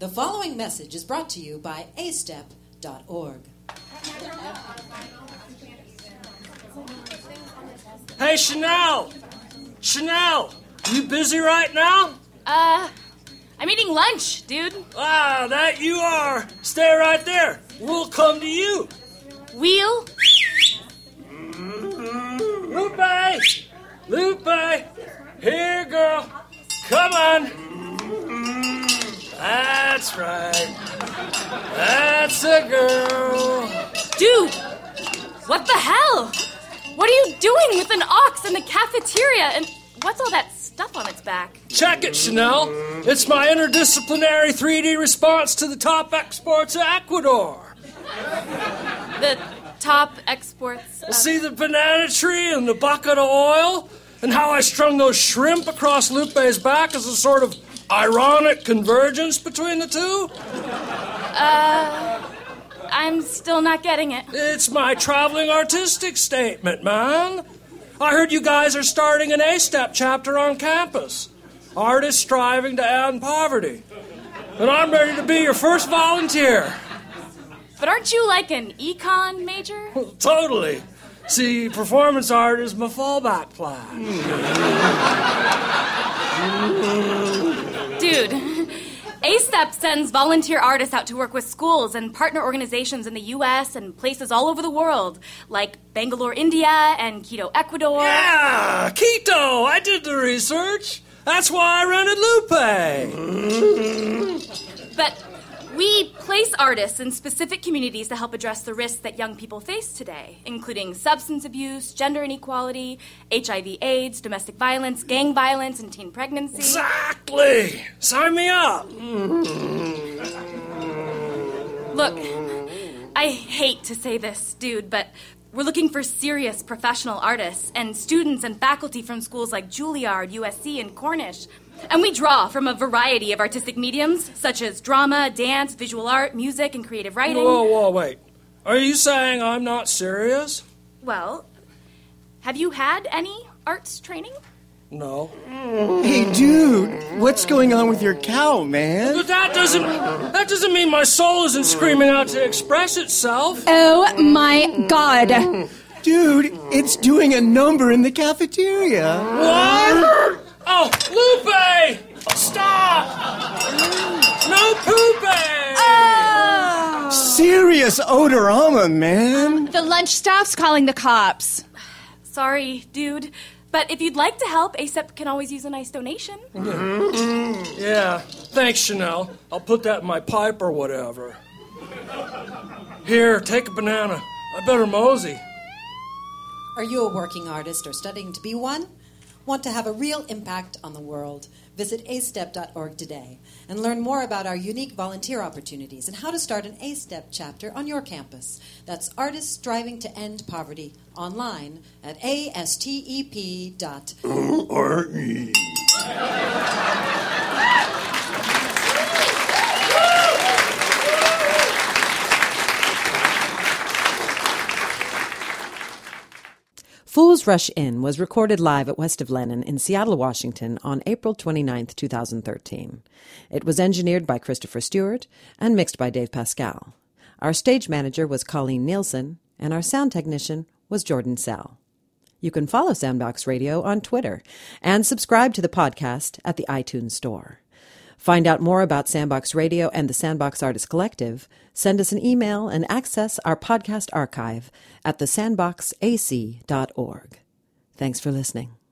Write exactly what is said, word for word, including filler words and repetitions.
The following message is brought to you by A step dot org. Hey, Chanel! Chanel! You busy right now? Uh, I'm eating lunch, dude. Ah, that you are. Stay right there. We'll come to you. Wheel? Lupe! Lupe! Here, girl. Come on. That's right. That's a girl. Dude, what the hell? What are you doing with an ox in the cafeteria? And what's all that stuff on its back? Check it, Chanel. It's my interdisciplinary three D response to the top exports of Ecuador. The top exports of... See the banana tree and the bucket of oil? And how I strung those shrimp across Lupe's back as a sort of ironic convergence between the two? Uh, I'm still not getting it. It's my traveling artistic statement, man. I heard you guys are starting an A-Step chapter on campus. Artists striving to end poverty. And I'm ready to be your first volunteer. But aren't you like an econ major? Totally. See, performance art is my fallback plan. Dude, A-Step sends volunteer artists out to work with schools and partner organizations in the U S and places all over the world, like Bangalore, India, and Quito, Ecuador. Yeah, Quito! I did the research. That's why I rented Lupe. But we place artists in specific communities to help address the risks that young people face today, including substance abuse, gender inequality, H I V AIDS, domestic violence, gang violence, and teen pregnancy. Exactly! Sign me up! Look, I hate to say this, dude, but we're looking for serious professional artists and students and faculty from schools like Juilliard, U S C, and Cornish. And we draw from a variety of artistic mediums, such as drama, dance, visual art, music, and creative writing. Whoa, whoa, wait. Are you saying I'm not serious? Well, have you had any arts training? No. Hey, dude, what's going on with your cow, man? But that doesn't that doesn't mean my soul isn't screaming out to express itself. Oh, my God. Dude, it's doing a number in the cafeteria. What? Oh, Lupe! Stop! No pooping! Oh! Serious odorama, man. The lunch staff's calling the cops. Sorry, dude. But if you'd like to help, A-Step can always use a nice donation. Yeah, thanks, Chanel. I'll put that in my pipe or whatever. Here, take a banana. I better mosey. Are you a working artist or studying to be one? Want to have a real impact on the world? Visit A step dot org today and learn more about our unique volunteer opportunities and how to start an A-Step chapter on your campus. That's Artists Striving to End Poverty online at A S T E P dot org. Fools Rush In was recorded live at West of Lenin in Seattle, Washington on April twenty-ninth, twenty thirteen. It was engineered by Christopher Stewart and mixed by Dave Pascal. Our stage manager was Colleen Nielsen, and our sound technician was Jordan Sell. You can follow Sandbox Radio on Twitter and subscribe to the podcast at the iTunes Store. Find out more about Sandbox Radio and the Sandbox Artist Collective, send us an email and access our podcast archive at the sandbox a c dot org. Thanks for listening.